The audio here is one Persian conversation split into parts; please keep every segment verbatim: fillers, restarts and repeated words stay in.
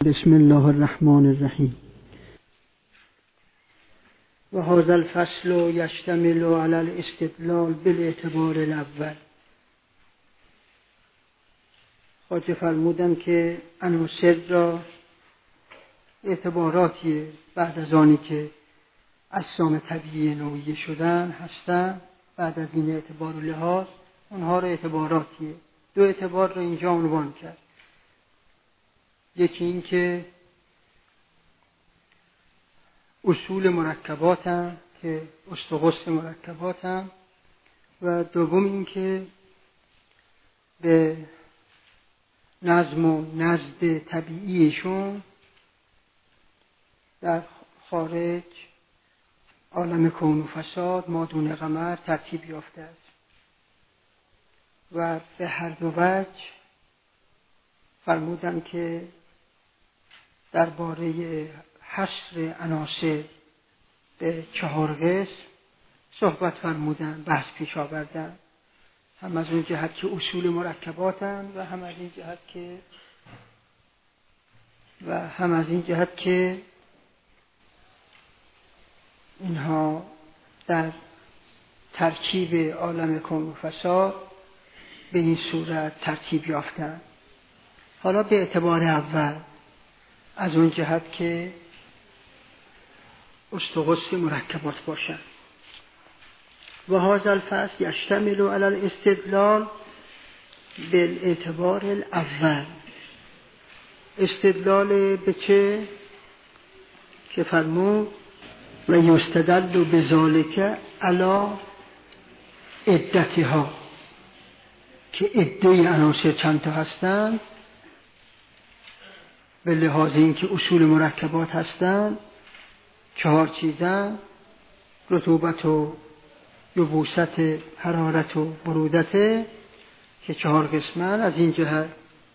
بسم الله الرحمن الرحیم. و هذا الفصل یشتمل علی الاستدلال بالاعتبار الاول. خواجه فرمودن که عناصر را اعتباراتی بعد از آنی که اجسام طبیعی نوعی شدن هستن، بعد از این اعتبار و لحاظ اونها را اعتباراتیه. دو اعتبار را اینجا عنوان کرد. یکی این که اصول مرکبات هم که استقص مرکبات هم، و دوم این که به نظم و نزد طبیعیشون در خارج عالم کون و فساد مادون قمر ترتیب یافته است و به هر دو وجه فرمودن که درباره حصر عناصر به چهار قسم صحبت فرمودن، بحث پیش آوردن، هم از اون جهت که اصول مرکباتن و هم از این جهت که و هم از این جهت که اینها در ترکیب عالم کون و فساد به این صورت ترتیب یافتن. حالا به اعتبار اول از اون جهت که استقص مرکبات باشن. و هذا الفصل یشتمل علی الاستدلال بالاعتبار الاول. استدلال به چه؟ که فرمود و یستدل بذالک علی عدتها، که عده عناصر چند تا هستند به لحاظ اینکه اصول مرکبات هستند، چهار چیزن: رطوبت و یبوست، حرارت و برودت، که چهار قسمن. از این جهت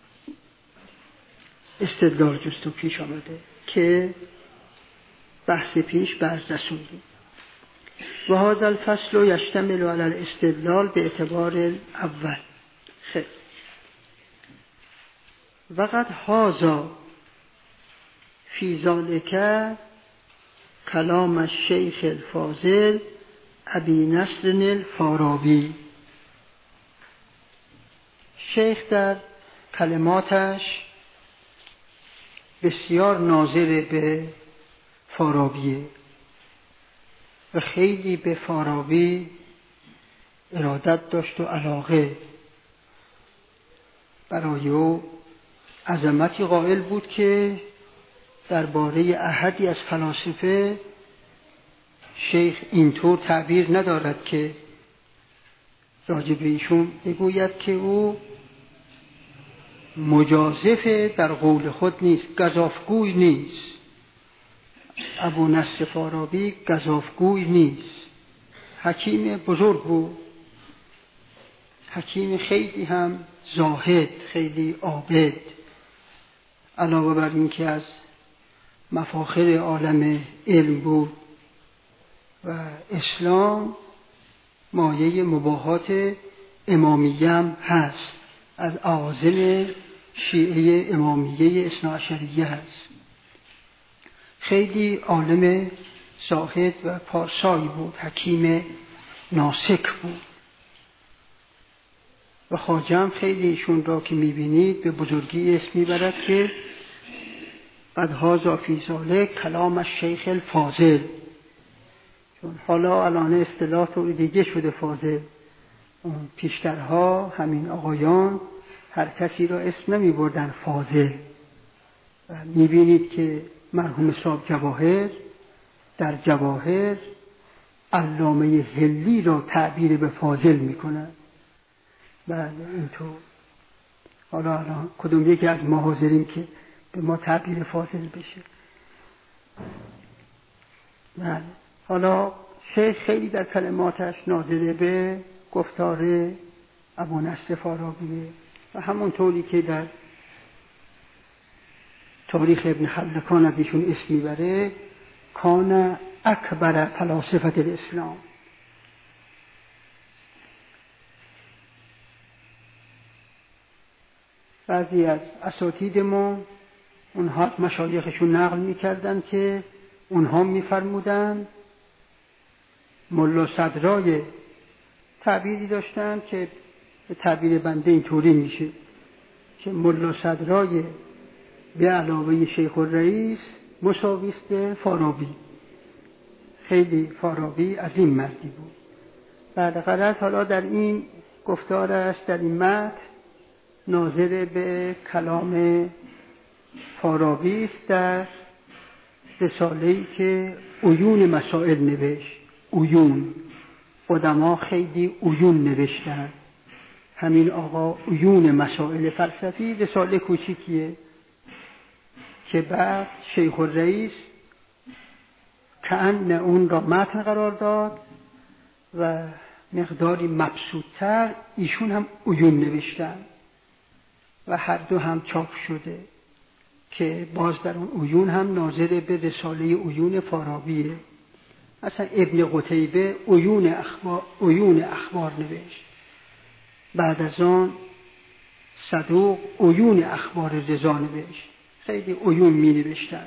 استدلال جست و پیش آمده که بحث پیش برز رسوندیم. و هذا الفصل یشتمل علی الاستدلال به اعتبار اول. خیلی وقد هذا فی ذالک کلام الشیخ الفاضل ابی نصر الفارابی. شیخ در کلماتش بسیار ناظر به فارابیه و خیلی به فارابی ارادت داشت و علاقه. برای او عظمتی قائل بود که درباره احدی از فلاسفه شیخ اینطور تعبیر ندارد که راجع به ایشون بگوید که او مجازف در قول خود نیست، گزافگوی نیست. ابو نصر فارابی گزافگوی نیست، حکیم بزرگ بود، حکیم خیلی هم زاهد، خیلی عابد. علاوه بر این که از مفاخر عالم علم بود و اسلام مایه مباهات امامیه هم هست، از اعاظم شیعه امامیه اثناعشریه هست. خیلی عالم زاهد و پارسایی بود، حکیم ناسک بود. و خواجه هم خیلی ایشون را که میبینید به بزرگی اسم میبرد که قد هذا فی ذالک کلام الشیخ الفاضل. چون حالا الان اصطلاح طور دیگه شده فاضل. اون پیشترها همین آقایان هر کسی را اسم نمی بردن فاضل. و میبینید که مرحوم صاحب جواهر در جواهر علامه حلی را تعبیر به فاضل میکنن. بله اینطور. حالا الان کدوم یکی از ما حاضریم که به ما تعبیر فاضل بشه؟ بله. حالا شیخ خیلی در کلماتش ناظر به گفتار ابو نصر فارابیه و همونطوری که در تاریخ ابن خلکان از ایشون اسم میبره، کان اکبر فلاسفه الاسلام. بعضی از اساتیدمون اونها از مشایخشون نقل میکردن که اونها میفرمودن ملا صدرای تعبیری داشتن که به تعبیر بنده اینطوری میشه که ملا صدرای به علاوه شیخ الرئیس مساویست به فارابی. خیلی فارابی از این مردی بود. بعد غرض حالا در این گفتار است، در این متن ناظر به کلام فارابی است در رساله‌ای که عیون مسائل نوشت. عیون قدما خیلی عیون نوشتن، همین آقا عیون مسائل فلسفی رساله کوچیکیه که بعد شیخ الرئیس کأن اون را متن قرار داد و مقداری مبسوط‌تر ایشون هم عیون نوشتن و هر دو هم چاپ شده که باز در اون عیون هم ناظر به رساله عیون فارابیه. اصلا ابن قتیبه عیون اخبار, عیون اخبار نوشت، بعد از آن صدوق عیون اخبار رضا نوشت. خیلی عیون می نوشتن،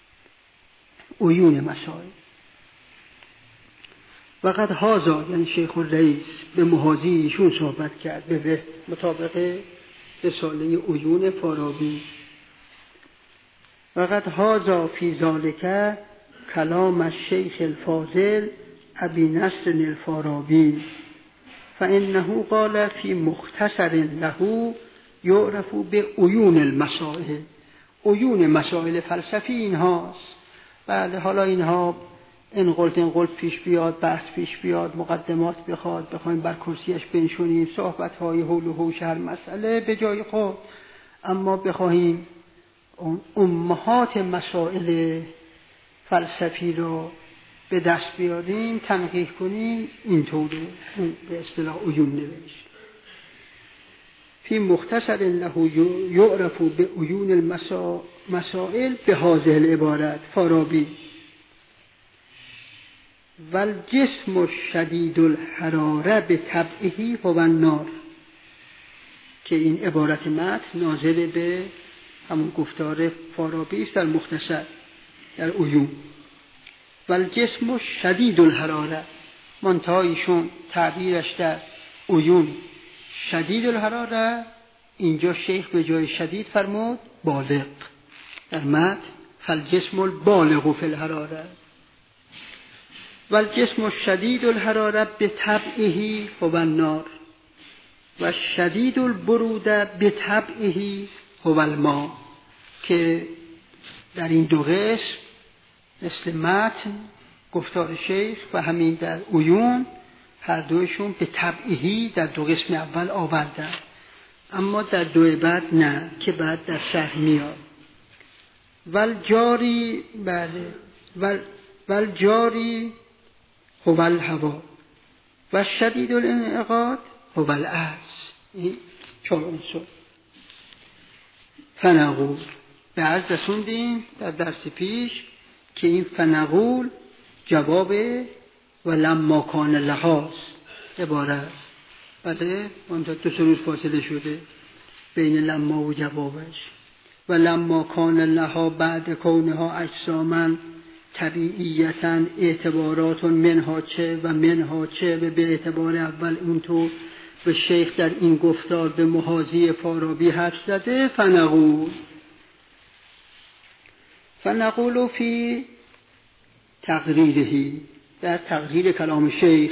عیون مسائل. وقد هازا یعنی شیخ الرئیس به محاضی ایشون صحبت کرد به مطابق رساله عیون فارابی. وقد هازا فی ذالک کلام الشیخ الفاضل ابی نصر الفارابی فانه قال فی مختصر له یعرف به عیون المسائل. عیون مسائل فلسفی اینهاست. بعد حالا اینها انقلت انقلت پیش بیاد، بحث پیش بیاد، مقدمات بخواد، بخوایم بر کرسیش بنشونیم، صحبت‌های حول و حوش هر مسئله به جای خود، اما بخواهیم امهات مسائل فلسفی رو به دست بیاریم، تنقیح کنیم، اینطوره به اصطلاح عیون نوشت. فی مختصر له یعرف به عیون المسائل به هذه العبارت فارابی والجسم شدید الحراره به طبعه هو النار، که این عبارت متن ناظر به همون گفتار فارابی است در مختصر در عیون. والجسم شدید الحراره، منتهایشون تعبیرش در عیون شدید الحراره، اینجا شیخ به جای شدید فرمود بالغ در متن فالجسم البالغ فی الحراره. والجسم شدید الحراره به طبعه هو النار و شدید البروده به طبعه هو الماء، که در این دو قسم مثل متن گفتار شیخ و همین در عیون هر دوشون به طبعه در دو قسم اول آوردن، اما در دو بعد نه که بعد در شرح میاد. والجاری بله ول والجاری هو الهوا و شدید الانعقاد هو العجز. این چهار عنصر. فنقول به عرض رسوندیم در درس پیش که این فنقول جواب و لما کان لحاظ عبارت. بله منتها دو سه روز فاصله شده بین لما و جوابش. و لما کان لها بعد کونها اجساما طبیعیتا اعتبارات منها چه و منها چه و به اعتبار اول اونطور به شیخ در این گفتار به محاضی فارابی حرف زده. فنقول فنقول فی تقریرهی، در تقریر کلام شیخ،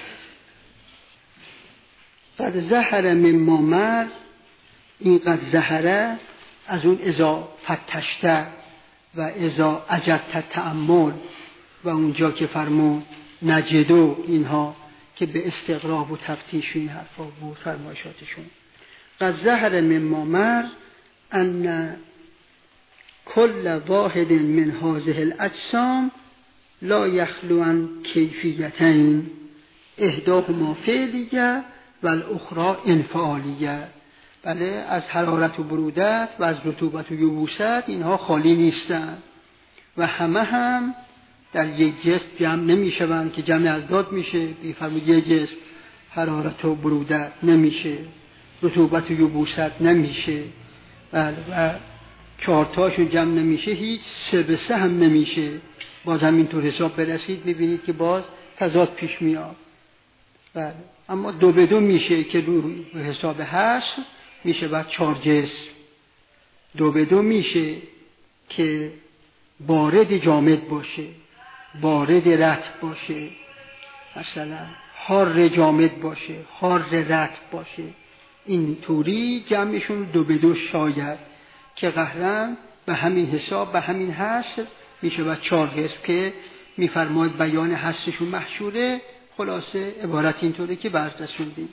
قد ظهر مما مر، این قد ظهره از اون اذا فتشته و اذا اجدت تأمل و اونجا که فرمود نجدو، اینها که به استقراء و تفتیش این حرفا بود فرمایشاتشون. قد ظهر مما مر ان کل واحد من هذه الاجسام لا یخلو عن کیفیتین احداهما فعلیه و الاخرى انفعالیه. بله از حرارت و برودت و از رطوبت و یبوست اینها خالی نیستند و همه هم در یک جسم جمع نمی شوند که جمع ازداد میشه. بیفرمود یک جسم حرارت و برودت نمیشه، رطوبت و یبوست نمیشه. بله و چهارتاشون جمع نمیشه، هیچ سه به سه هم نمیشه. باز همینطور حساب برسید میبینید که باز تضاد پیش میاد. بله. اما دو به دو میشه که رو حساب هست میشه بعد چهار جسم. دو به دو میشه که بارد جامد باشه، بارد رطب باشه، مثلا حار جامد باشه، حار رطب باشه. این طوری جمعشون دو به دو شاید که قهرن به همین حساب به همین حصر میشه و چهار قسم که میفرماید بیان حصرشون محشوره. خلاصه عبارت اینطوره که بررسوندیم.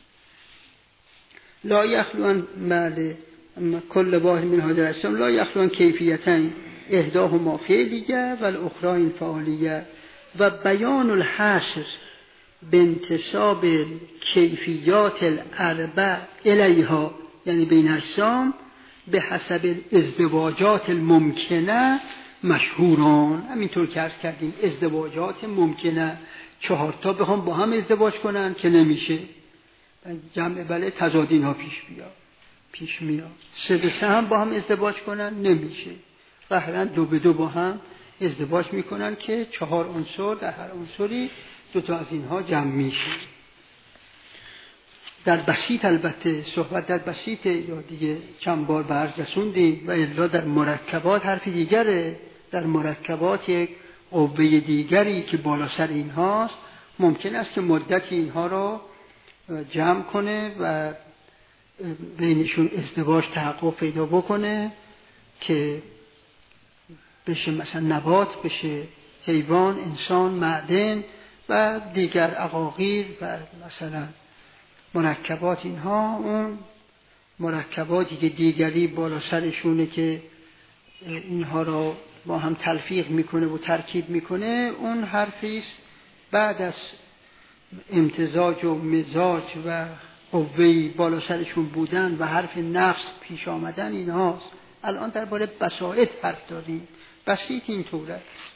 لا یخلوان بعد کل واحد من هذه الاسم لا یخلوان کیفیتین احداهما فعلیه و الاخرى فعالیه و بیان الحصر بانتساب کیفیات الاربع الیها، یعنی بین اجسام به حسب ازدواجات الممکنه مشهوران. همینطور که عرض کردیم ازدواجات ممکنه چهار تا بخوام با هم ازدواج کنن که نمیشه، جمع بله تضاد اینها پیش بیاد پیش میاد. سه به سه هم با هم ازدواج کنن نمیشه، قهرن دو به دو با هم ازدواج میکنن که چهار عنصر در هر عنصری دو تا از اینها جمع میشه. در بسیط البته صحبت در بسیط یا دیگه چند بار برز رسوندیم و الا در مرکبات حرف دیگره. در مرکبات یک قوه دیگری که بالا سر اینهاست ممکن است که مدت اینها را جمع کنه و بینشون ازدواج تحقق پیدا بکنه که بشه مثلا نبات، بشه حیوان، انسان، معدن و دیگر عقاقیر و مثلا مرکبات. اینها اون مرکباتی که دیگری بالا سرشونه که اینها را با هم تلفیق میکنه و ترکیب میکنه، اون حرفیست بعد از امتزاج و مزاج و قوهی بالا سرشون بودن و حرف نفس پیش آمدن اینهاست. الان درباره بساط حرف داریم. بسیط این طوره.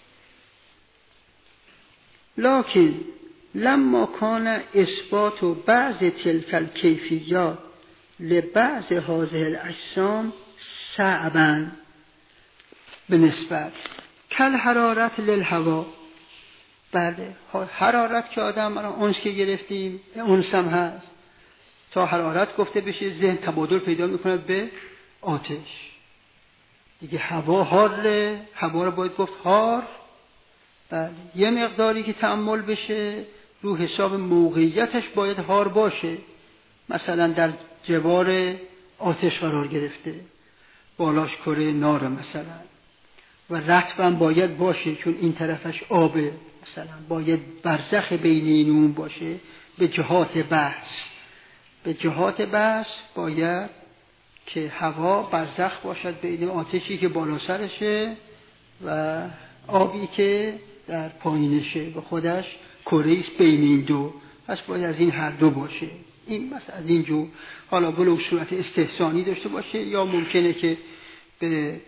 لکن لما کان اثبات و بعض تلک الکیفیات لبعض هذه الاجسام صعبا به نسبت کل حرارت للهوا. بله حرارت که آدم اونس که گرفتیم اونس هم هست، تا حرارت گفته بشه ذهن تبادل پیدا میکند به آتش دیگه. هوا حاره، هوا رو باید گفت حار. بله یه مقداری که تأمل بشه رو حساب موقعیتش باید حار باشه. مثلا در جوار آتش قرار گرفته، بالاش کره نار مثلا، و رطبم باید باشه چون این طرفش آبه، مثلا باید برزخ بین اینون باشه به جهات بحث. به جهات بحث باید که هوا برزخ باشد بین آتشی که بالا سرشه و آبی که در پایینشه و خودش کره‌ایست بین این دو. پس باید از این هر دو باشه. این مثلا از این جو حالا ولو صورت استحسانی داشته باشه یا ممکنه که به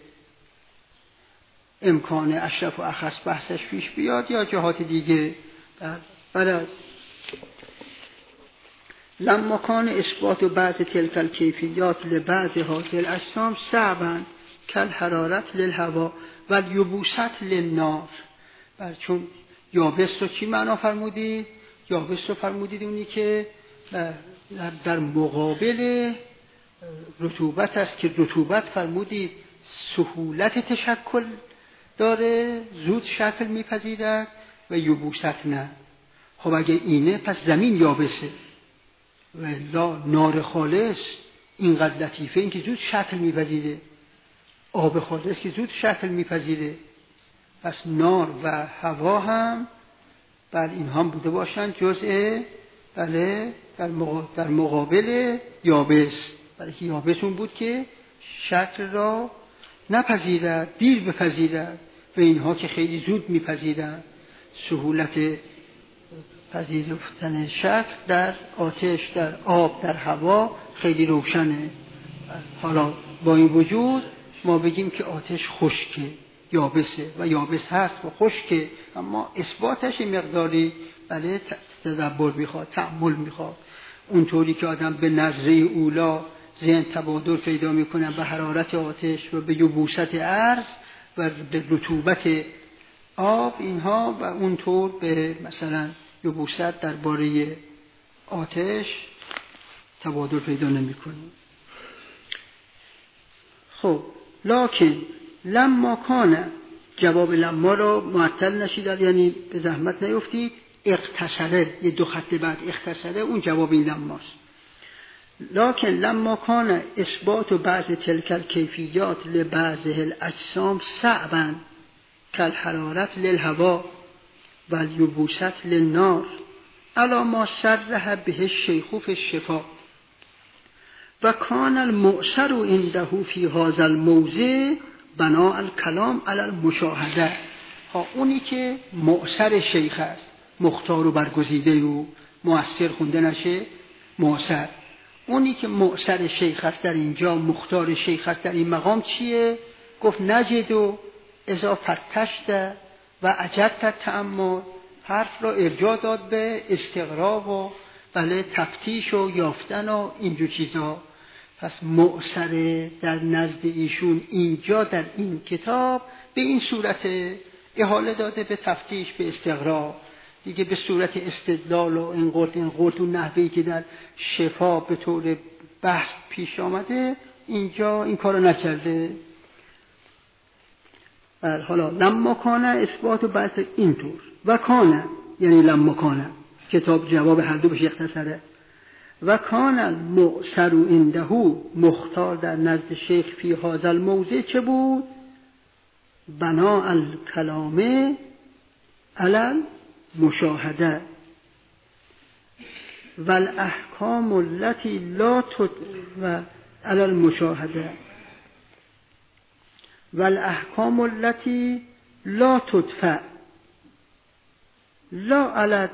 امکان اشرف و اخص بحثش پیش بیاد یا جهات دیگه. برای لما کان اثبات و بعض تلک الکیفیات لبعض هذه الاجسام صعبا کل حرارت للهوا و یبوست للنار. بر چون یابس رو چی معنا فرمودید؟ یابس رو فرمودید اونی که در, در مقابل رطوبت است که رطوبت فرمودید سهولت تشکل داره، زود شکل میپذیرد و یبوست نه. خب اگه اینه پس زمین یابسه و لا نار خالص اینقدر لطیفه، این که زود شکل میپذیره. آب خالص که زود شکل میپذیره. پس نار و هوا هم بله این هم بوده باشن جزء بله در, مقابل در مقابل یابس. بله که یابس اون بود که شکل را نپذیرد، دیر بپذیرد و اینها که خیلی زود میپذیرد. سهولت پذیرفتن شکل در آتش، در آب، در هوا خیلی روشنه. حالا با این وجود ما بگیم که آتش خشکه، یابسه و یابس هست و خشکه، اما اثباتش مقداری بله تدبر میخواد، تأمل میخواد. اونطوری که آدم به نظره اولا ذهن تبادر پیدا میکنن به حرارت آتش و به یبوست ارض و به رطوبت آب اینها، و اونطور به مثلا یبوست درباره آتش تبادر پیدا نمیکنه. خب لکن لما کان، جواب لما را معطل نشید، یعنی به زحمت نیفتید، اختصره، یه دو خط بعد اختصره، اون جواب این لماست. لکن لما کان اثبات بعض تلک الکیفیات لبعض الاجسام صعبا کالحرارت للهوا و الیبوست للنار علی ما صرح به الشیخ فی الشفا و کان المؤثر عنده فی هذا الموضع بناء الکلام علی المشاهده. ها اونی که مؤثر شیخ است، مختار و برگزیده و مؤثر خونده نشه، مؤثر، اونی که مؤثر شیخ است در اینجا، مختار شیخ است در این مقام چیه؟ گفت نجد و اذا فتشت و عجبت تأمل، حرف را ارجاع داد به استقرا و بله تفتیش و یافتن و اینجور چیزا. پس مؤثر در نزد ایشون اینجا در این کتاب به این صورت احاله داده به تفتیش، به استقرا دیگه، به صورت استدلال و این قرد این قرد و نحوهی که در شفا به طور بحث پیش آمده اینجا این کارو نکرده. بله حالا لما کانه اثبات و بحث اینطور و کانه یعنی لما کانه، کتاب جواب هر دو بشه اختصاره. و کان المؤثر عنده، مختار در نزد شیخ فی هذا الموضع چه بود؟ بناء الکلام علی المشاهده و الاحکام التي لا تد و علی المشاهده و الاحکام التي لا تدفع لا علی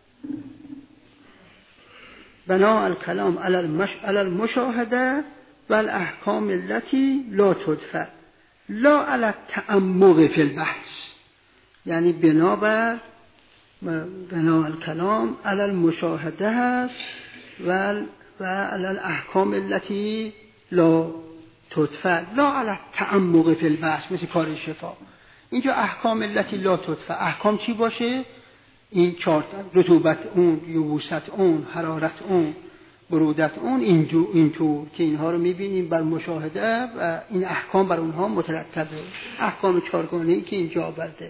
بناء الکلام علی المشاهده و الاحکام التي لا تدفع لا علی التعمق فی البحث، یعنی بنابر بناء الکلام علی المشاهده هست و و علی الاحکام التي لا تدفع لا علی التعمق فی البحث، مثل کار شفا. اینجا احکام التي لا تدفع، احکام چی باشه؟ این چهار، رطوبت اون، یبوست اون، حرارت اون، برودت اون، اینجور اینطور که اینها رو میبینیم بر مشاهده و این احکام بر اونها مترتبه، احکام چهارگانه‌ای که اینجا آورده.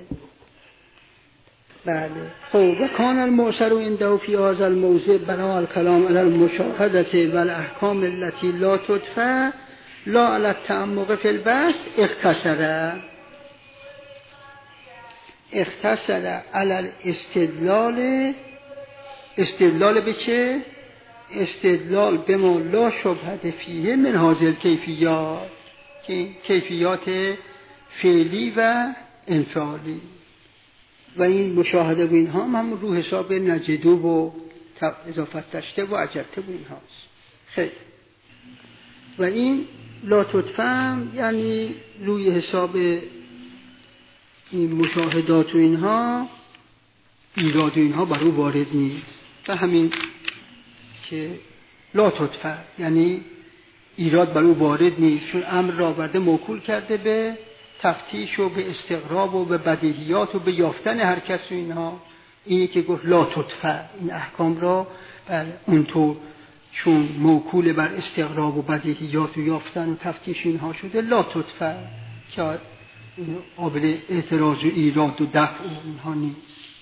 بله. خب و کان المؤثر عنده فی هذا الموضع بناء الکلام علی المشاهده و الاحکام التي لا تدفع لا علی التعمق فی البحث اختصر اختصر علی الاستدلال، استدلال به چه؟ استدلال به ما لا شبهه فیه من حاضر کیفیات، که کیفیات فعلی و انفعالی و این مشاهده و اینها هم رو حساب نجدو و اضافت داشته و عجبته و این هاست. خیلی و این لا تدفهم یعنی روی حساب این مشاهدات و اینها ایراد و اینها بر او وارد نیست، و همین که لا تدفع یعنی ایراد بر او وارد نیست، چون امر را برده موکول کرده به تفتیش و به استقراب و به بدیهیات و به یافتن هر کس و اینها. اینی که گفت لا تدفع، این احکام را بر اونطور چون موکول بر استقراب و بدیهیات و یافتن و تفتیش اینها شده لا تدفع، که قابل اعتراض و ایراد و دفع و اینها نیست.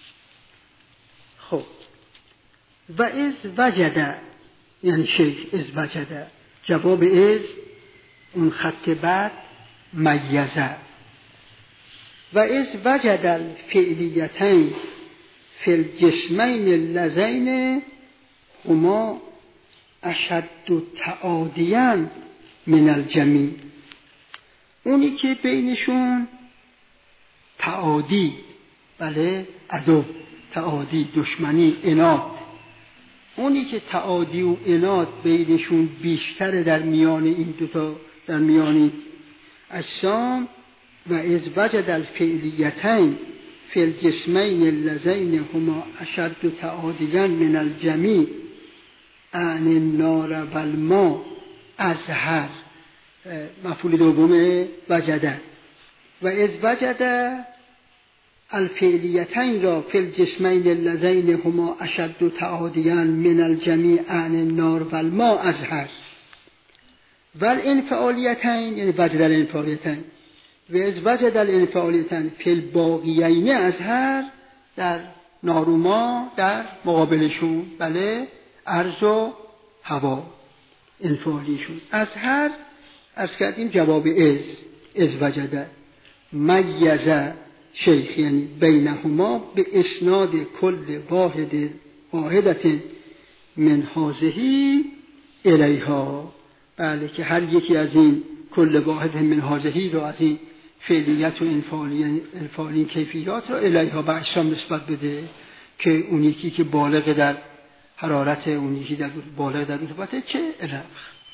خب و از وجده یعنی شیخ از وجده، جواب از اون خط بعد میزه و از وجد الفعلیتین فی الجسمین اللذین هما اشد تعادیا من الجمیع، اونی که بینشون تعادی، بله عدو، تعادی، دشمنی، عناد، اونی که تعادی و عناد بینشون بیشتر در میان این دوتا، در میان این اجسام. و از وجد الفعلیتین فی الجسمین اللذین هما اشد تعادیا من الجمیع عن النار و الماء ازهر مفعول دوم وجده و از وجده الفعلیتین را فی الجسمین اللذین هما اشد تعادیا من الجمیع عن النار و الماء ازهر و الانفعالیتین یعنی وجد الانفعالیتین و از وجد الانفعالیتین فی الباقیین ازهر در نار و ما در مقابلشون بله ارض و هوا انفعالیشون ازهر عرض کردیم جواب از از وجده میزه شیخ یعنی بینهما به اسناد کل واحد واحدت من هذه الیها بله که هر یکی از این کل واحد من هذه رو از این فعلیت و انفعالی انفعالی کیفیات رو الیها به اجسام نسبت بده که اون یکی که بالغ در حرارت اون یکی در بالغ در رطوبت چه الف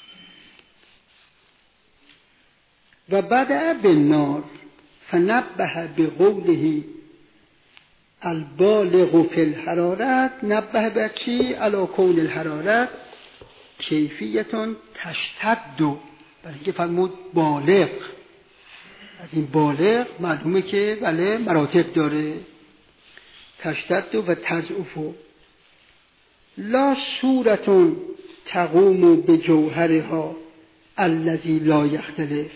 و بعد بالنار فنبه بقوله البالغ فی الحرارت نبه بر چی؟ علی کون الحرارت کیفیتون تشتد برای اینکه فرمود بالغ از این بالغ معلومه که بله مراتب داره تشتد و تضعف لا صورتون تقوم به جوهرها الذی لا یختلف.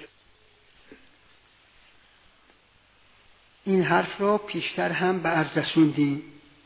این حرف را پیشتر هم به عرض رسوندیم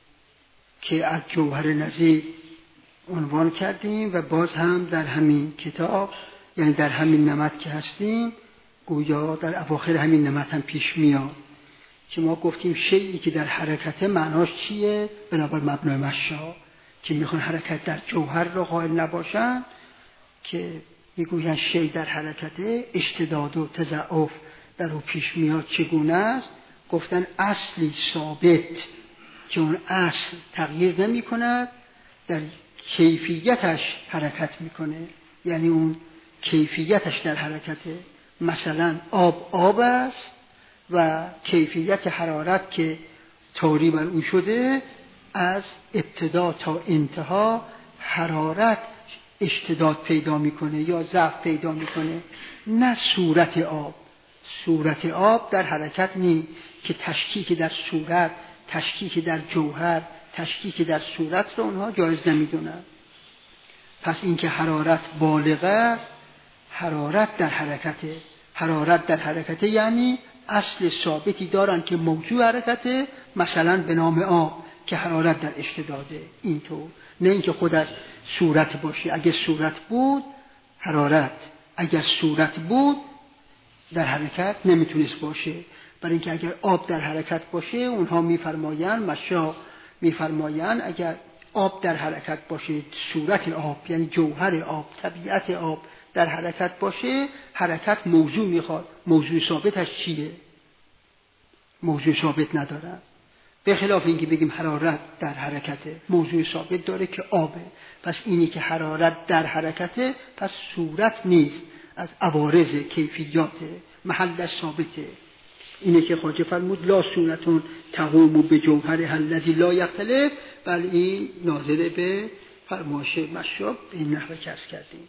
که از جوهر نظیر عنوان کردیم و باز هم در همین کتاب یعنی در همین نمط که هستیم گویا در اواخر همین نمط هم پیش میاد که ما گفتیم شیئی که در حرکت معناش چیه؟ بنابر مبنای مشا که میخوان حرکت در جوهر را قائل نباشن که میگوین شیء در حرکت اشتداد و تضاعف در او پیش میاد چگونه است؟ گفتن اصلی ثابت که اون اصل تغییر نمی کند در کیفیتش حرکت میکنه یعنی اون کیفیتش در حرکته مثلا آب آب است و کیفیت حرارت که طوری بر او شده از ابتدا تا انتها حرارت اشتداد پیدا میکنه یا ضعف پیدا میکنه نه صورت آب صورت آب در حرکت نی که تشکیک در صورت تشکیک در جوهر تشکیک در صورت رو اونها جایز نمیدونن. پس اینکه حرارت بالغ است حرارت در حرکته حرارت در حرکته یعنی اصل ثابتی دارن که موضوع حرکته مثلا به نام آب که حرارت در اشتداده اینطور نه اینکه خودش صورت باشه اگه صورت بود حرارت اگر صورت بود در حرکت نمیتونست باشه برای اینکه اگر آب در حرکت باشه اونها میفرمایند مشا میفرمایند اگر آب در حرکت باشه صورت آب یعنی جوهر آب طبیعت آب در حرکت باشه حرکت موضوع میخواد موضوع ثابتش چیه؟ موضوع ثابت نداره به خلاف اینکه بگیم حرارت در حرکته موضوع ثابت داره که آبه پس اینی که حرارت در حرکته پس صورت نیست از عوارض کیفیات محلش ثابته اینه که خواجه فرمود لا صورتون تقوم به جوهر الذی لا یختلف بل این ناظر به فرمایش مشاب به این نحوه که عرض کردیم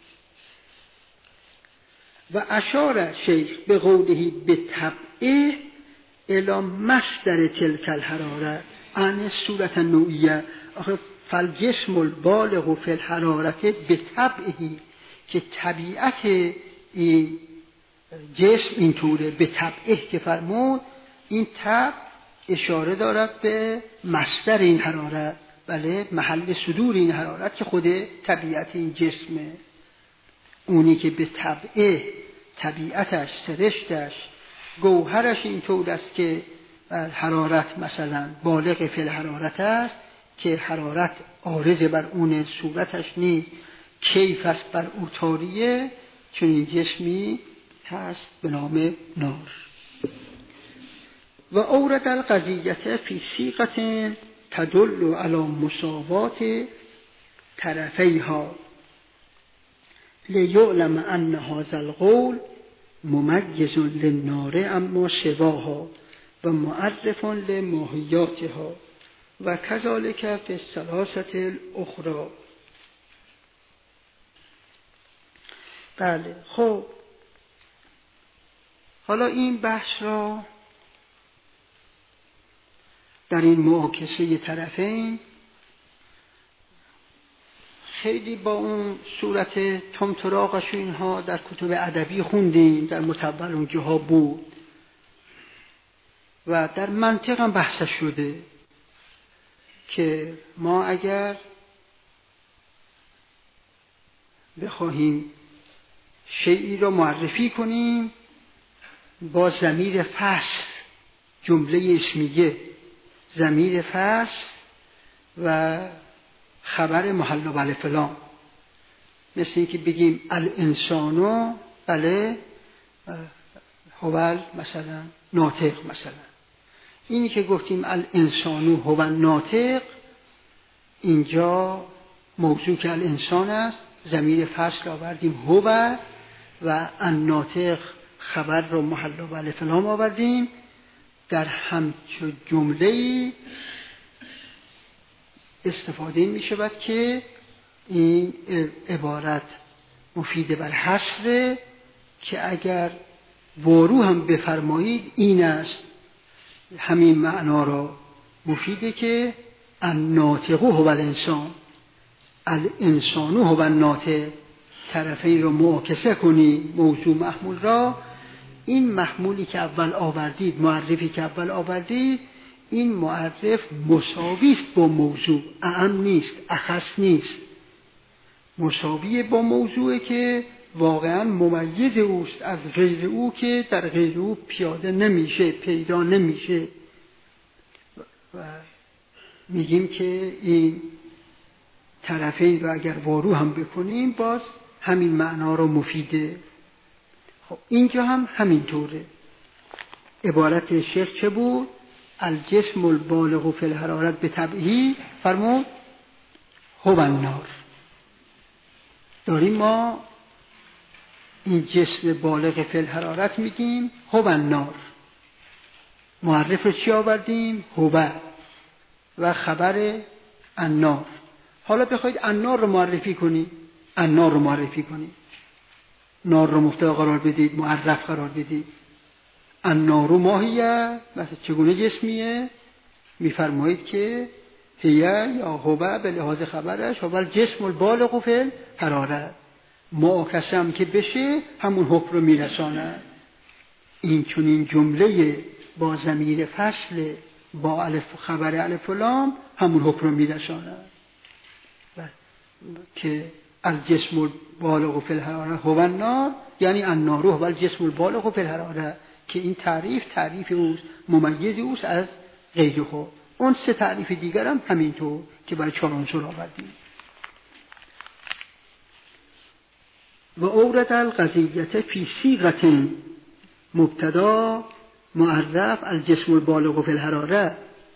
و اشار شیخ به قوله به طبعه الی مصدر تلک الحراره عن صورت نوعیه آخه فالجسم البالغ فی الحرارت به طبعه که طبیعت این جسم اینطوره به طبعه که فرمود این طبع اشاره دارد به مصدر این حرارت بله محل صدور این حرارت که خود طبیعت این جسمه اونی که به طبعه طبیعتش سرشتش گوهرش اینطور است که حرارت مثلا بالغ فی الحرارت است که حرارت عارض بر اون صورتش نیست کیف است بر او طاریه چون این جسمی هست به نام نار و اورد القضیه فی صیغه تدل علی مساوات طرفیها لیعلم ان هذا القول ممیز للنار اما سواها و معرف لماهیاتها و کذالک فی الثلاثه الاخرى. بله. خب حالا این بحث را در این معاکسه طرفین خیلی با اون صورت تمتراغش و اینها در کتب ادبی خوندیم، در متول اونجاها بود و در منطق هم بحث شده که ما اگر بخواهیم شیئی را معرفی کنیم با ضمیر فصل، جمله اسمیه، ضمیر فصل و خبر محل بله فلان، مثل اینکه بگیم الانسانو بله هو مثلا ناطق، مثلا اینی که گفتیم الانسانو هو ناطق، اینجا موضوع که الانسان است، ضمیر فصل آوردیم هو و الناطق خبر رو محل بله فلان آوردیم. در همچون جمله‌ای استفاده می شود که این عبارت مفید بر حصر، که اگر وارو هم بفرمایید این است، همین معنا را مفیده که الناطق هو الانسان، الانسان هو الناطق، طرفین رو معاکسه کنی موضوع محمول را. این محمولی که اول آوردید، معرفی که اول آوردید، این معرف مساوی است با موضوع، اعم نیست، اخص نیست، مساوی با موضوع که واقعا ممیز اوست از غیر او، که در غیر او پیاده نمیشه، پیدا نمیشه. و میگیم که این طرفین رو اگر وارو هم بکنیم باز همین معنا رو مفیده. خب اینجا هم همینطوره. عبارت شیخ چه بود؟ الجسم البالغ فی الحرارت به طبعی فرمود هو النار. داریم ما این جسم بالغ فی الحرارت میگیم هو النار، معرف رو چی آوردیم؟ هو و خبر النار. حالا بخواید النار رو معرفی کنی، النار رو معرفی کنی، نار رو مبتدا قرار بدید، معرف قرار بدید. النار ماهیه، مثلا چگونه جسمیه؟ میفرمایید که هیه یا هو به لحاظ خبرش هو الجسم البالغ فی الحرارت، معاکسم که بشه همون حکم رو میرسانه. این چون این جمله با ضمیر فصل با الف خبر الف و لام همون حکم رو میرسانه که الجسم البالغ فی الحرارت هو النار، یعنی النار هو الجسم البالغ فی الحرارت، که این تعریف تعریف اوست، ممیز اوست از غیر خود. اون سه تعریف دیگر هم همینطور که برای چهار عنصر آوردیم. و اورد القضیه فی صیغه مبتدا معرف الجسم البالغ فی الحرارت،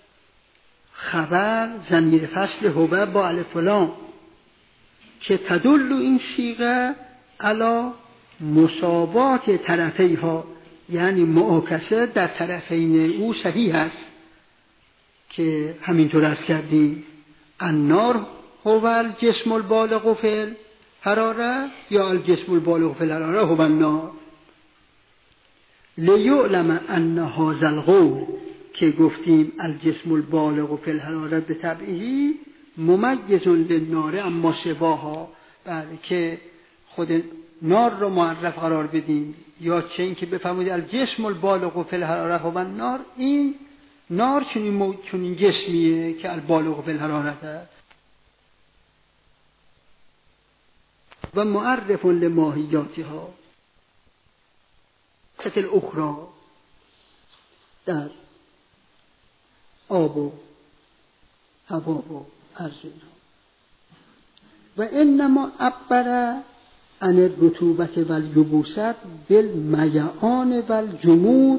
خبر ضمیر فصل هو با الف و لام، که تدل این صیغه علی مساوات طرفیها، یعنی معاکسه در طرفین او صحیح است، که همینطور عرض کردیم النار هو الجسم البالغ فی الحرارت یا الجسم البالغ فی الحرارت هو النار. لیعلم ان هذا القول، که گفتیم الجسم البالغ فی الحرارت به طبعه ممیز للنار اما سواها، بله که خود نار رو معرف قرار بدیم، یا چه این که بفرمایید الجسم البالغ فی الحرارت هو النار، این نار چنین مو... چنین جسمیه که البالغ فی الحرارت است. و معرف لماهیاتها ستل اخرى در آب و هوا و ارض، و انما عبر عن الرطوبت و الیبوست بالمیعان و الجمود.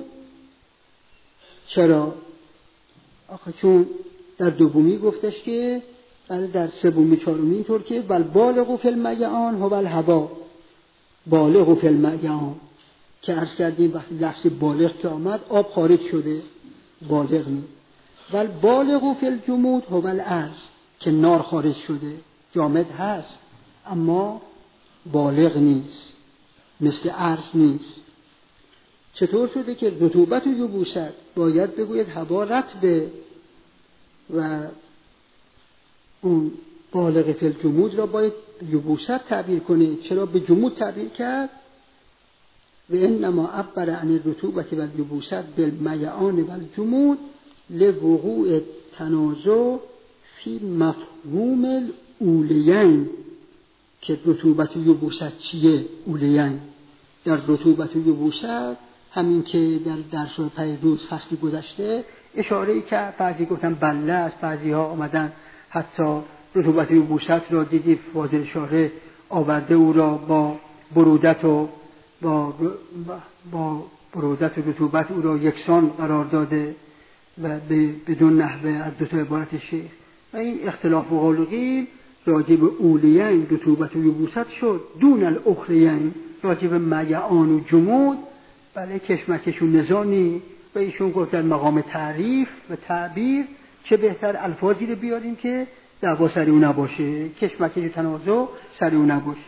چرا؟ آخه چون در دومی گفتش که، بله در سومی چهارمی اینطور که والبالغ فی المیعان هو الهوا، بالغ فی المیعان، که عرض کردیم وقتی لفظ بالغ که آمد آب خارج شده، بالغ نیست. والبالغ فی الجمود هو الارض، که نار خارج شده، جامد هست اما بالغ نیست. مثل عرض نیست. چطور شده که رطوبت و یبوست باید بگوید هوا رطبه و اون بالغ فی الجمود را باید یبوست تعبیر کنه؟ چرا به جمود تعبیر کرد؟ و انما عبر عن الرطوبت و الیبوست بالمیعان و الجمود لوقوع تنازع فی مفهوم الاولیین. که رطوبت و یبوست چیه؟ اولیین. در رطوبت و یبوست همین که در درس پیروز فصلی گذشته اشاره کرد، بعضی گفتن بله است، بعضی ها آمدن حتی رطوبت و یبوست را دیدی فاضل شارح آورده او را با برودت و با با برودت و رطوبت او را یکسان قرار داده و بدون نحوه از دو تا عبارت شیخ. و این اختلاف و قول و قیل راجع به اولیین رطوبت و یبوست شد، دون الاخریین راجع به میعان و جمود بله کشمکش و نزاعی. و ایشون گفت در مقام تعریف و تعبیر چه بهتر الفاظی رو بیاریم که دعوا سر او نباشه، کشمکش و تنازع سر او نباشه.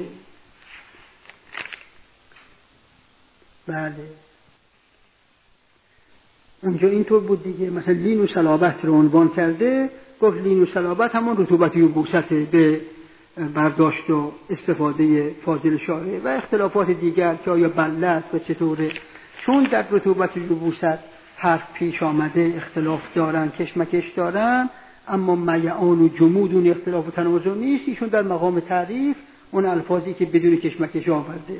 بله اونجا اینطور بود دیگه. مثلا لین و صلابت رو عنوان کرده، گفت لین و صلابت همون رطوبت و یبوست به برداشت و استفاده فاضل شارح. و اختلافات دیگر که آیا بله است و چطوره، چون در رطوبت و یبوست حرف پیش آمده اختلاف دارن، کشمکش دارن، اما میعان و جمود اون اختلاف و تنازع نیست. ایشون در مقام تعریف اون الفاظی که بدون کشمکش آورده.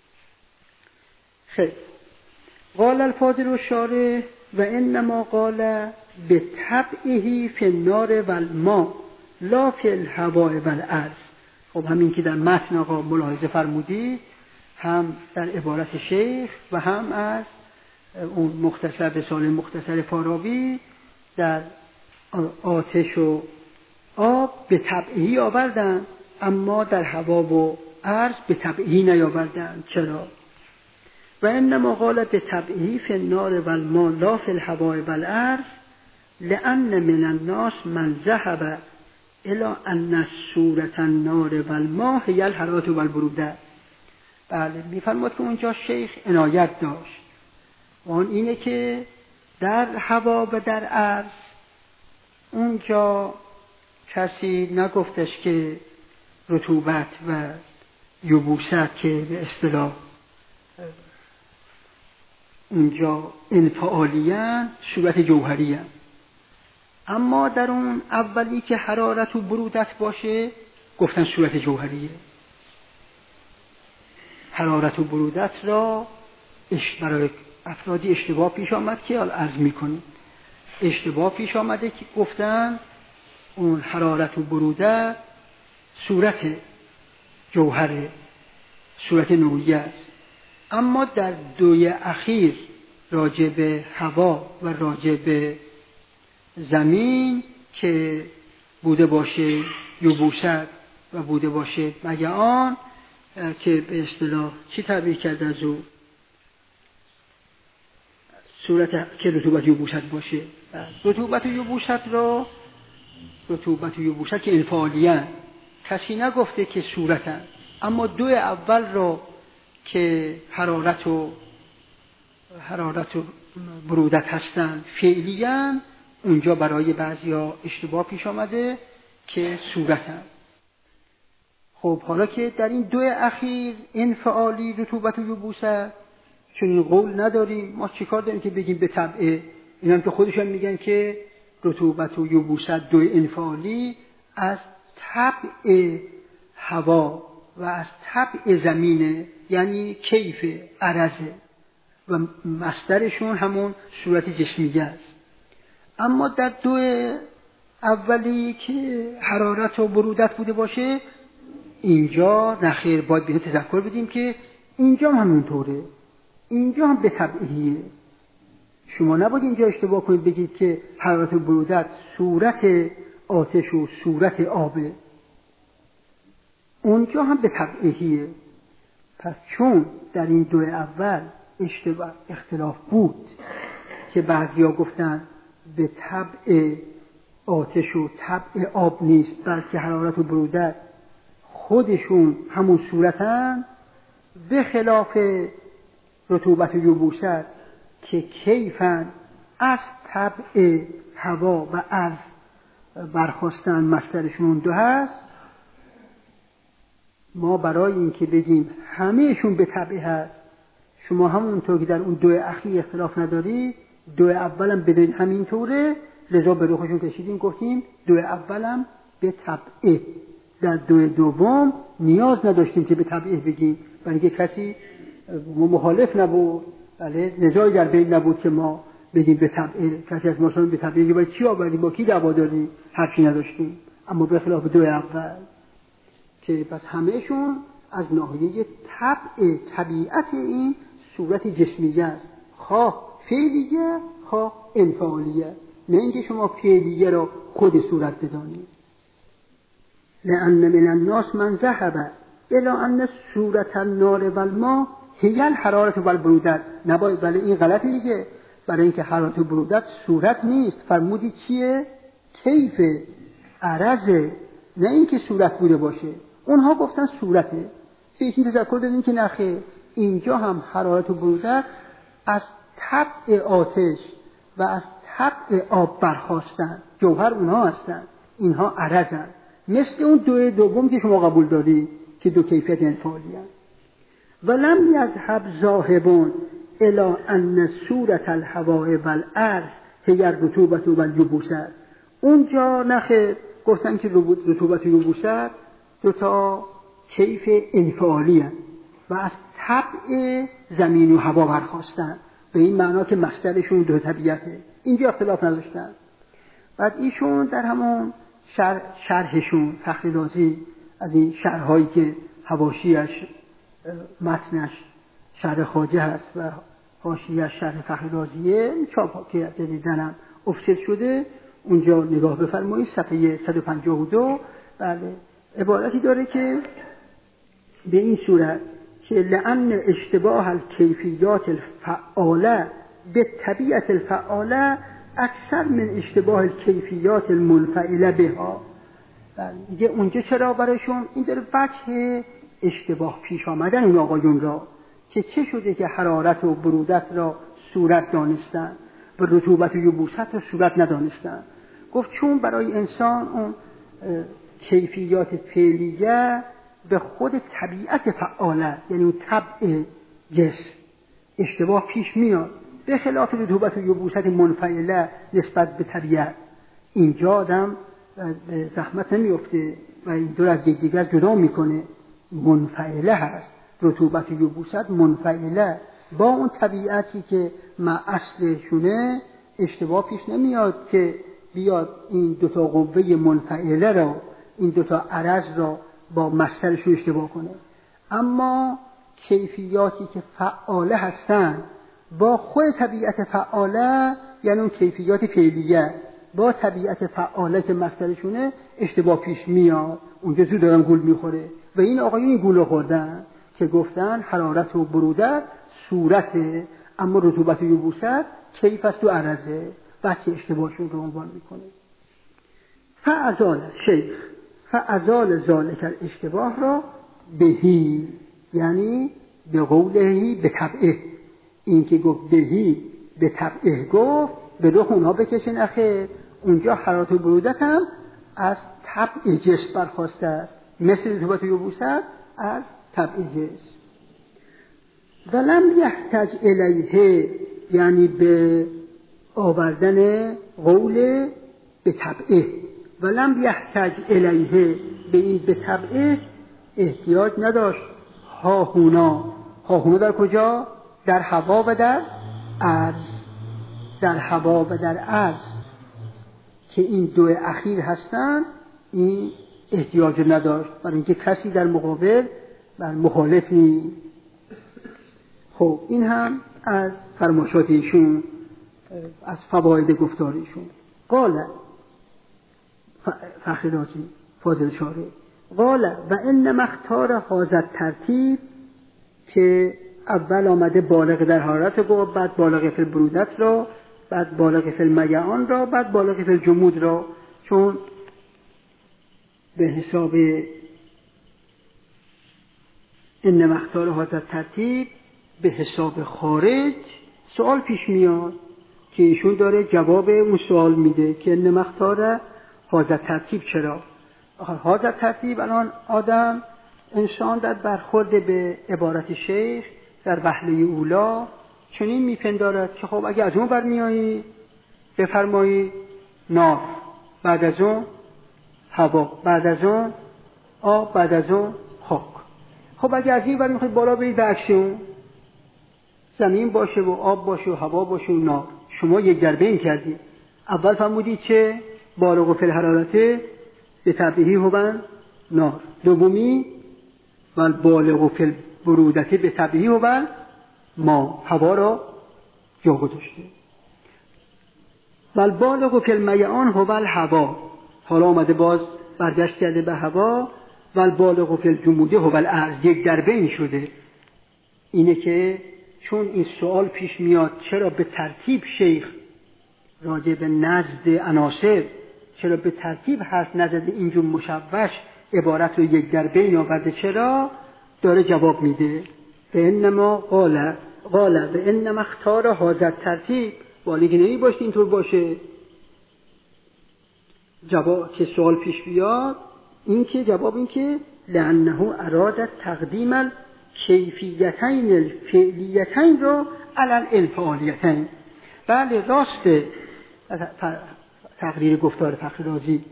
خیلی قال الفاضل الشارح و انما قال به طبعه فی النار و الماء لا فی الهواء و الارض. خب همین که در متن آقا ملاحظه فرمودید، هم در عبارت شیخ و هم از اون مختصر رساله مختصر فارابی در آتش و آب به طبعه آوردن، اما در هوا و ارض به طبعه نیاوردن. چرا؟ و انما قال به طبعه فی النار و الماء لا فی الهواء و الارض لان من الناس من ذهب الى ان صورة النار و الماء هی الحرارة و البروده. بله میفرماد که اونجا شیخ عنایت داشت و اون اینه که در هوا و در ارض اونجا کسی نگفتش که رطوبت و یبوست که به اصطلاح اونجا انفعالیان صورت جوهریان، اما در اون اولی که حرارت و برودت باشه گفتن صورت جوهریه. حرارت و برودت را برای افرادی اشتباه پیش آمد که حال عرض میکنیم اشتباه پیش آمده که گفتن اون حرارت و برودت صورت جوهره، صورت نوعی است. اما در دوی اخیر راجع به هوا و راجع به زمین که بوده باشه یبوست و بوده باشه میعان، که به اصطلاح چی تعبیر کرده از او؟ صورت که رطوبت یبوست باشه. رطوبت یبوست را رطوبت یبوست که انفعالیان کسی نگفته که صورتن، اما دو اول را که حرارت و حرارت و برودت هستن فعلیان، اونجا برای بعضیا اشتباه پیش آمده که صورتن. خب حالا که در این دو اخیر انفعالی رطوبت و یبوست چون این قول نداریم، ما چیکار داریم که بگیم به طبعه؟ اینم که خودشون میگن که رطوبت و یبوست دو انفعالی از طبع هوا و از طبع زمینه، یعنی کیف عرضه و مصدرشون همون صورت جسمیه است. اما در دو اولی که حرارت و برودت بوده باشه، اینجا نخیر باید به تذکر بدیم که اینجا هم همونطوره، اینجا هم به طبعیه. شما نباید اینجا اشتباه کنید بگید که حرارت و برودت صورت آتش و صورت آبه، اونجا هم به طبعیه. پس چون در این دو اول اشتباه اختلاف بود که بعضیا گفتن به طبع آتش و طبع آب نیست، بلکه حرارت و برودت خودشون همون صورتن، به خلاف رطوبت و یبوست که کیفن از طبع هوا و عرض برخواستن مصدرشون دو هست. ما برای اینکه بگیم همهشون به طبع هست، شما همونطور که در اون دو اخیر اختلاف نداری، دو اولم بدونید همینطوره، لذا به روخشون کشیدیم گفتیم دو اولم به طبع. در دو دوم نیاز نداشتیم که به طبع بگیم، برای اینکه کسی مخالف نبود، بله نزاعی در بین نبود که ما بگیم به طبع. کسی از ما شما به طبع بگیم چی آوردی، با کی دعوا داری، حرفی نداشتیم. اما به خلاف دو اول که پس همهشون از ناحیه طبع طبیعت این صورت جسمیه است، خواه فعلیه خواه انفعالیه، نه اینکه شما فعلیه را خود صورت بدانید. لأن من الناس من ذهب الى ان صورت النار و الماء هی الحرارة و البرودت. نباید، بله این غلطی دیگه، برای اینکه حرارت و برودت صورت نیست. فرمودی چیه؟ کیف، عرضه، نه اینکه صورت بوده باشه. اونها گفتن صورته، فیش این تذکر دادیم که نخیر، اینجا هم حرارت و برودت از طبع آتش و از طبع آب برخواستن، جوهر اونها هستن، اینها عرضن، مثل اون دو دوم که شما قبول داری که دو کیفیت انفعالی هست. ولم یذهب ذاهبون الی ان صورت الهواء والارض هی الرطوبة والیبوست. اونجا نخیر، گفتن که رطوبت و یبوست دو تا کیف انفعالی هست و از طبع زمین و هوا برخواستن، به این معنا که مصدرشون دو طبیعته. اینجا اختلاف نداشتن. بعد ایشون در همون شرح شرحشون فخری رازی از این شرحهایی که حواشیش متنش شرح خواجه هست و حاشیه‌اش شرح فخری رازیه، چاپ که جدیداً افسد شده، اونجا نگاه بفرمایید صفحه صد و پنجاه و دو. بله عبارتی داره که به این صورت که لأن اشتباه الکیفیات الفعاله به طبیعت الفعاله اکثر من اشتباه الکیفیات المنفعله بها. دیگه اونجا چرا برایشون این در وجه اشتباه پیش آمدن اون آقایون را که چه شده که حرارت و برودت را صورت دانستن و رطوبت و یبوست را صورت ندانستن. گفت چون برای انسان اون کیفیات فعلیه به خود طبیعت فعاله، یعنی اون طبع جسم، اشتباه پیش میاد، به خلاف رطوبت و یبوست منفعله نسبت به طبیعت. اینجا آدم زحمت نمیفته و این دور از یکدیگر جدا میکنه. منفعله هست، رطوبت و یبوست منفعله با اون طبیعتی که ما اصلشونه، اشتباه پیش نمیاد که بیاد این دوتا قوه منفعله را، این دوتا عرض را با مصدرش رو اشتباه کنه. اما کیفیاتی که فعاله هستن با خود طبیعت فعاله، یعنی اون کیفیات فعلیه با طبیعت فعاله که مصدرشونه، اشتباه پیش میاد. اونجا زود دارم گول میخوره و این آقایون این گول خوردن که گفتن حرارت و برودت صورته، اما رطوبت و یبوست کیف است و عرضه. بچه اشتباهشون رو عنوان میکنه. فعزال شیخ فعزال ذالک الاشتباه را بهی، یعنی به قولهی به طبعه. این که گفت بهی به طبعه گفت به روح اونها بکشن اخیر. اونجا حرارت و برودت هم از طبع جسم برخواسته است، مثل رطوبت و یبوست از طبع جسم. ولم یحتاج الیه، یعنی به آوردن قول به طبعه. ولم یحتاج الیه، به این به طبعه احتیاج نداشت. هاهونا، هاهونا در کجا؟ در هوا و در عرض. در هوا و در عرض که این دو اخیر هستن، این احتیاج نداشت، برای اینکه کسی در مقابل بر مخالف نیست. خب این هم از فرمایشات ایشون، از فواید گفتاریشون. قال فخری رازی فاضل شارح قال و انما اختار هذا الترتیب، که اول آمده بالغ در حرارت رو، بعد بالغ فی البرودت را، بعد بالغ فی المیعان را، بعد بالغ فی الجمود را، چون به حساب ان مختار هذا ترتیب به حساب خارج سوال پیش میاد که ایشون داره جواب اون سوال میده که ان مختار هذا ترتیب چرا؟ هذا ترتیب الان آدم انسان در برخورد به عبارت شیخ در وهله اولا چنین میپندارد که خب اگه از اون برمیایی بفرمایی نار، بعد از اون هوا، بعد از اون آب، بعد از اون خاک. خب اگه از این بر میخواید بالا برید به عکس اون زمین باشه و آب باشه و هوا باشه و نار، شما یک در بین کردید. اول فرمودید چه؟ بالغ فی الحرارت به تبعیه هو نار. دومی و بالغ فی البرودت به تبعیه هو ما، هوا را جا گذاشته. و بالغ فی المیعان هو الهوا، حالا آمده باز برگشت کرده به هوا. و بالغ فی الجمود هو الارض، یک در بین شده. اینه که چون این سوال پیش میاد چرا به ترتیب شیخ راجع به نزد عناصر چرا به ترتیب حرف نزده اینجور مشوش عبارت رو یک در بین آورده، چرا داره جواب میده به انما قال قال به انما اختار هذا ترتیب، والی که نمی باشه اینطور باشه. جواب که سوال پیش بیاد این که جواب این که لانه اراد تقدیم الکیفیتین الفعلیتین را علی الانفعالیتین. بله راست تقریر گفتار فخر رازی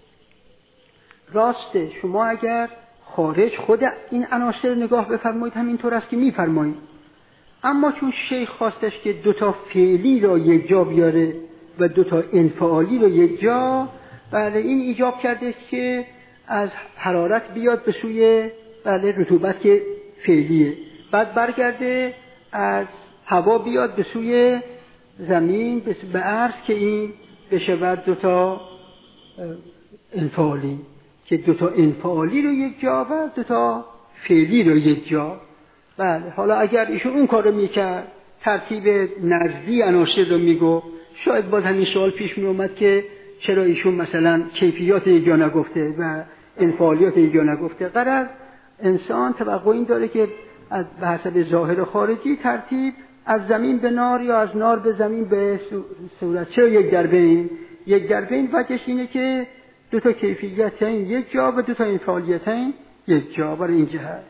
راسته. شما اگر خارج خود این عناصر نگاه بفرمایید همینطور است که میفرمایید، اما چون شیخ خواستش که دوتا فعلی را یک جا بیاره و دوتا انفعالی را یک جا، بله این ایجاب کرده که از حرارت بیاد به سوی بله رطوبت که فعلیه، بعد برگرده از هوا بیاد به سوی زمین به عرض که این بشه بر دوتا انفعالی، که دوتا انفعالی رو یک جا و دوتا فعلی رو یک جا. بله حالا اگر ایشون اون کار رو میکرد ترتیب نزدی عناصر رو میگو، شاید باز همین سوال پیش می اومد که چرا ایشون مثلا کیفیات یک جا نگفته و انفعالیات یک جا نگفته. غرض انسان توقع این داره که از به حسب ظاهر خارجی ترتیب از زمین به نار یا از نار به زمین به صورت چرا یک در بین. یک در بین وجهش اینه که دو تا کیفیتین یک جا و دو تا انفعالیتین یک جا. برای این جهت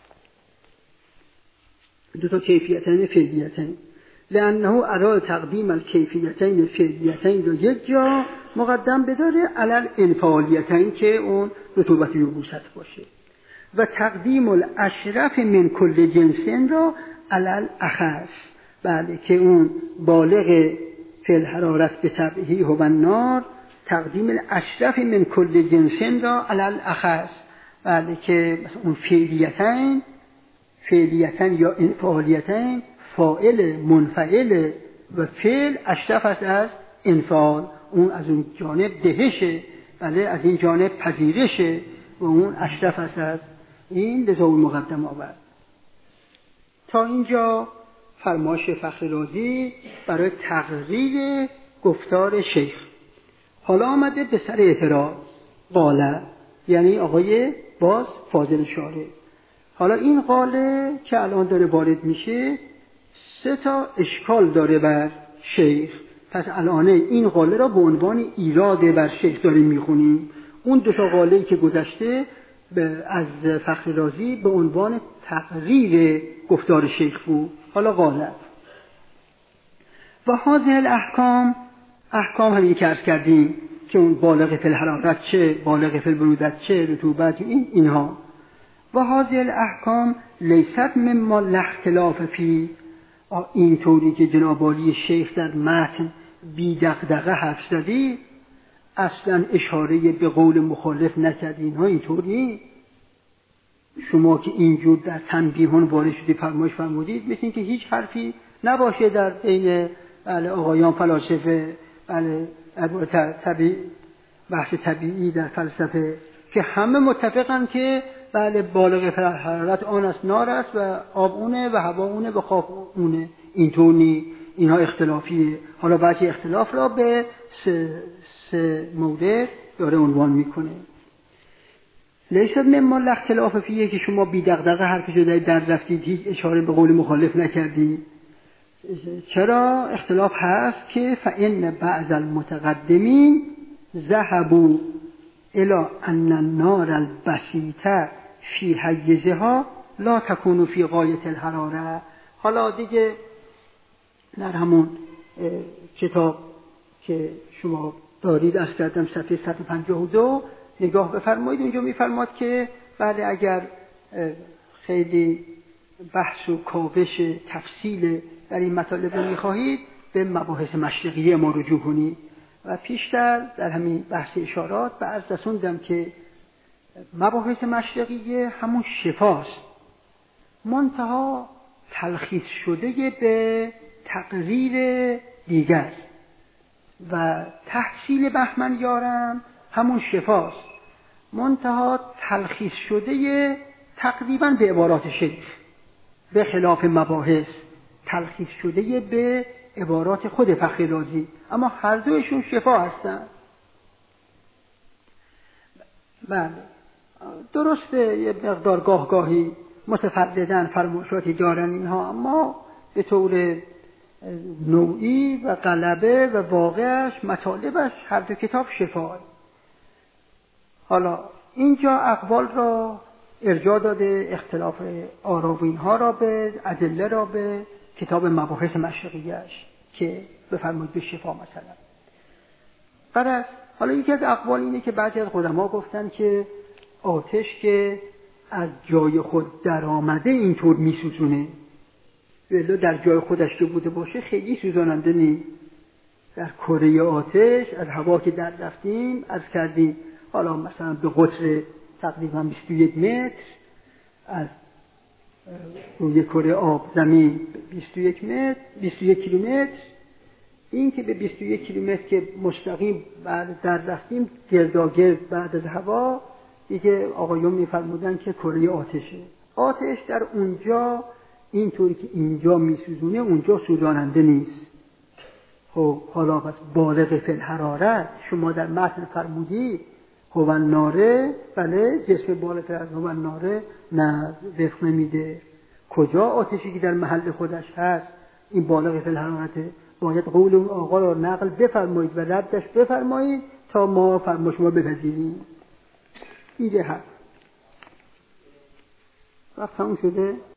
دو تا کیفیتین فعلیتین لانه اراد تقدیم الکیفیتین فعلیتین رو یک جا مقدم بداره علی الانفعالیتین که اون رطوبت یبوست باشه، و تقدیم الاشرف من کل جنسین را علی الاخص، بله که اون بالغ فی الحرارت به تبعیه هو النار، تقدیم الاشرف من کل جنسین را علی الاخص، بله که مثلا اون فعلیتین فعلیتین یا انفعالیتین فاعل منفعل و فعل اشرف است از انفعال، اون از اون جانب دهشه، بله از این جانب پذیرشه و اون اشرف است از این، لذا اون مقدم آورد. تا اینجا فرمایش فخر رازی برای تقریر گفتار شیخ. حالا آمده به سر اعتراض. قاله یعنی آقای باز فاضل شارع. حالا این قاله که الان داره وارد میشه سه تا اشکال داره بر شیخ، پس الان این قاله را به عنوان ایراد بر شیخ داریم میخونیم. اون دو تا قاله‌ای که گذشته از فخر رازی به عنوان تقریر گفتار شیخ بود. حالا قاله و هذه الاحکام، احکام همین که عرض کردیم که اون بالغ فی الحرارت چه، بالغ فی البرودت چه، رطوبت، این اینها. و هذه الاحکام لیست مما لا اختلاف فی، این طوری که جناب عالی شیخ در متن بی دغدغه حرف زدی اصلا اشاره به قول مخالف نکردی، اینها اینطوری. شما که اینجور در تنبیهان وارد شدی فرمایش فرمودید مثل این که هیچ حرفی نباشه در بین بله آقایان فلاسفه، بله طبیعی بحث طبیعی در فلسفه که همه متفقن که بله بالغ حرارت آن است نار است و آب اونه و هوا اونه و خاک اونه، اینطور نی، اینها اختلافیه. حالا بعضی اختلاف را به سه, سه مورد داره عنوان میکنه. لیست مما لا اختلاف فیه که شما بی دغدغه حرفشو دارید در رفتید، هیچ اشاره به قول مخالف نکردید. چرا اختلاف هست که فإن بعض المتقدمین ذهبوا الی ان النار البسیطه فی حیزها لا تکون فی غایت الحراره. حالا دیگه در همون کتاب که شما دارید از کردم صفحه صد و پنجاه و دو نگاه بفرمایید، اونجا میفرماد که بله اگر خیلی بحث و کاوش تفصیل در این مطالب رو میخواهید به مباحث مشرقیه ما رجوع کنید. و پیشتر در همین بحث اشارات به عرض رسوندم که مباحث مشرقیه همون شفاست، منتها تلخیص شده به تقریر دیگر، و تحصیل بهمن یارم همون شفاست، منتها تلخیص شده تقریبا به عبارات شیخ، به خلاف مباحث تلخیص شده به عبارات خود فخری رازی، اما هر دویشون شفا هستن. بله درسته یه مقدار گاه گاهی متفرددن فرمایشاتی دارن اینها، اما به طور نوعی و غلبه و واقعش مطالبش هر دو کتاب شفا. حالا اینجا اقوال را ارجاع داده، اختلاف آرا و اینها را به ادله را به کتاب مباحث مشرقیه‌اش که بفرمایید به شفا مثلا. بعد حالا یکی از اقوال اینه که بعضی از قدما گفتن که آتش که از جای خود در آمده اینطور میسوزونه، ولی در جای خودش که بوده باشه خیلی سوزاننده نیست. در کره آتش از هوا که در رفتیم از کردیم، حالا مثلا به قطر تقریبا بیست و یک متر از روی کره آب زمین بیست و یک متر بیست و یک کیلومتر، این که به بیست و یک کیلومتر که مستقیم بعد در رفتیم گرداگرد بعد از هوا دیگه آقایون میفرمودن که کره آتشه. آتش در اونجا اینطوری که اینجا میسوزونه اونجا سوزاننده نیست. خب حالا پس بالغ فی الحرارت شما در متن فرمودی هو الناره، بله جسم بالغ فی الحرارت هو الناره نه وفق نمیده. کجا آتشی که در محل خودش هست این بالغ فی الحرارته؟ باید قول اون آقا را نقل بفرمایید و ردش بفرمایید تا ما فرما شما بپذیریم. اینجا هست. وقت تموم شده؟